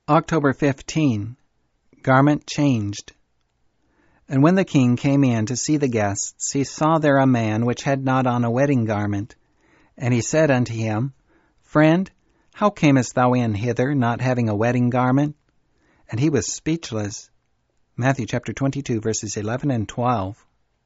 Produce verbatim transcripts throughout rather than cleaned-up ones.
October fifteenth. Garment changed. And when the king came in to see the guests, he saw there a man which had not on a wedding garment. And he said unto him, Friend, how camest thou in hither, not having a wedding garment? And he was speechless. Matthew chapter twenty-two, verses eleven and twelve.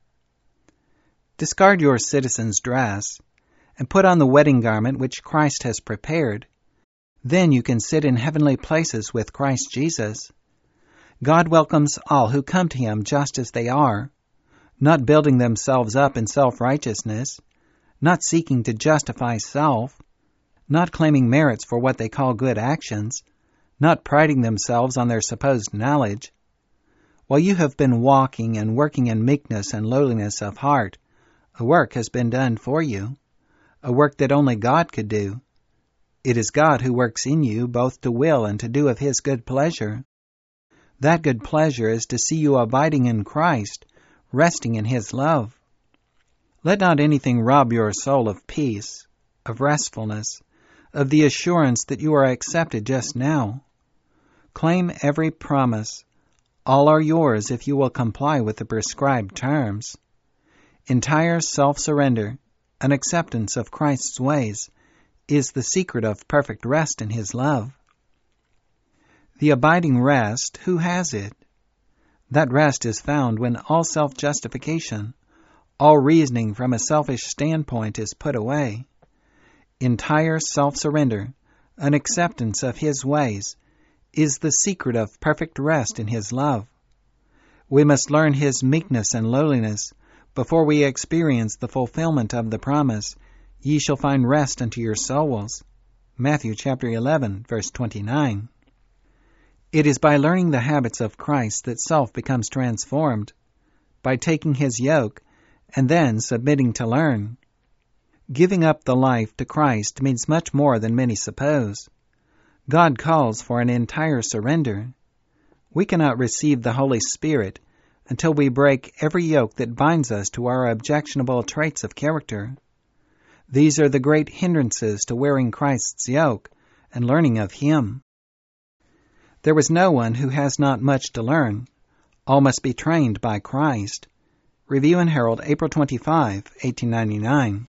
Discard your citizen's dress, and put on the wedding garment which Christ has prepared. Then you can sit in heavenly places with Christ Jesus. God welcomes all who come to Him just as they are, not building themselves up in self-righteousness, not seeking to justify self, not claiming merits for what they call good actions, not priding themselves on their supposed knowledge. While you have been walking and working in meekness and lowliness of heart, a work has been done for you, a work that only God could do. It is God who works in you both to will and to do of His good pleasure. That good pleasure is to see you abiding in Christ, resting in His love. Let not anything rob your soul of peace, of restfulness, of the assurance that you are accepted just now. Claim every promise. All are yours if you will comply with the prescribed terms. Entire self-surrender, an acceptance of Christ's ways, is the secret of perfect rest in His love. The abiding rest, who has it? That rest is found when all self-justification, all reasoning from a selfish standpoint is put away. Entire self-surrender, an acceptance of His ways, is the secret of perfect rest in His love. We must learn His meekness and lowliness before we experience the fulfillment of the promise, Ye shall find rest unto your souls. Matthew chapter eleven, verse twenty-nine. It is by learning the habits of Christ that self becomes transformed, by taking His yoke and then submitting to learn. Giving up the life to Christ means much more than many suppose. God calls for an entire surrender. We cannot receive the Holy Spirit until we break every yoke that binds us to our objectionable traits of character. These are the great hindrances to wearing Christ's yoke and learning of Him. There is no one who has not much to learn. All must be trained by Christ. Review and Herald, April twenty-fifth, eighteen ninety-nine.